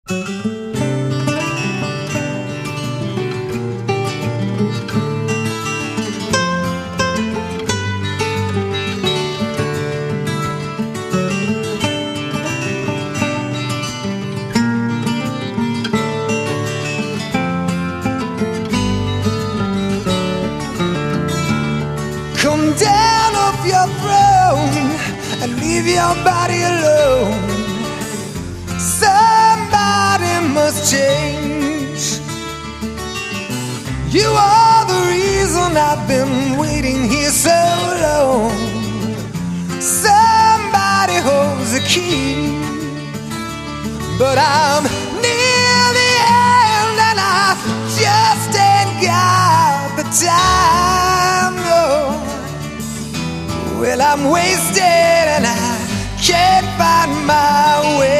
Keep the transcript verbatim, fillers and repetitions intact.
Come down off your throne and leave your body alone. Somebody must change. You are the reason I've been waiting here so long. Somebody holds the key, but I'm near the end and I just ain't got the time, no. Well, I'm wasted and I can't find my way.